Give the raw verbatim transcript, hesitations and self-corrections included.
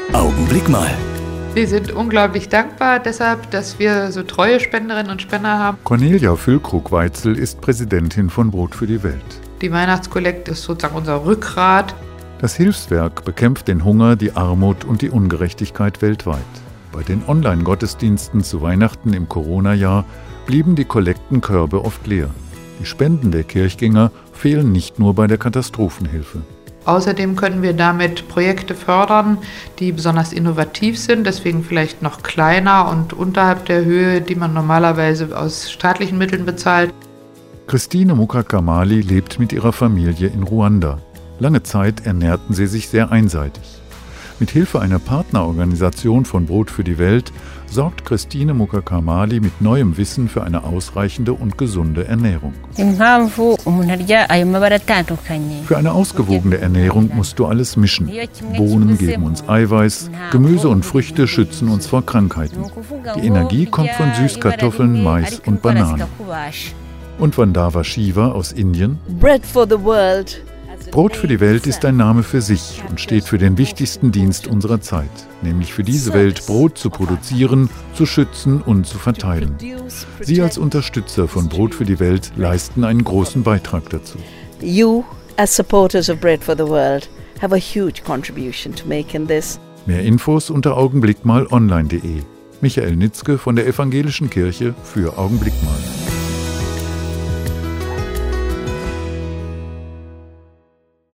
Augenblick mal. Wir sind unglaublich dankbar deshalb, dass wir so treue Spenderinnen und Spender haben. Cornelia Füllkrug-Weitzel ist Präsidentin von Brot für die Welt. Die Weihnachtskollekte ist sozusagen unser Rückgrat. Das Hilfswerk bekämpft den Hunger, die Armut und die Ungerechtigkeit weltweit. Bei den Online-Gottesdiensten zu Weihnachten im Corona-Jahr blieben die Kollektenkörbe oft leer. Die Spenden der Kirchgänger fehlen nicht nur bei der Katastrophenhilfe. Außerdem können wir damit Projekte fördern, die besonders innovativ sind, deswegen vielleicht noch kleiner und unterhalb der Höhe, die man normalerweise aus staatlichen Mitteln bezahlt. Christine Mukakamali lebt mit ihrer Familie in Ruanda. Lange Zeit ernährten sie sich sehr einseitig. Mit Hilfe einer Partnerorganisation von Brot für die Welt sorgt Christine Mukakamali mit neuem Wissen für eine ausreichende und gesunde Ernährung. Für eine ausgewogene Ernährung musst du alles mischen. Bohnen geben uns Eiweiß, Gemüse und Früchte schützen uns vor Krankheiten. Die Energie kommt von Süßkartoffeln, Mais und Bananen. Und Vandava Shiva aus Indien? Bread for the world. Brot für die Welt ist ein Name für sich und steht für den wichtigsten Dienst unserer Zeit, nämlich für diese Welt Brot zu produzieren, zu schützen und zu verteilen. Sie als Unterstützer von Brot für die Welt leisten einen großen Beitrag dazu. You, as supporters of Bread for the World, have a huge contribution to make in this. Mehr Infos unter augenblickmalonline punkt de. Michael Nitzke von der Evangelischen Kirche für Augenblick mal.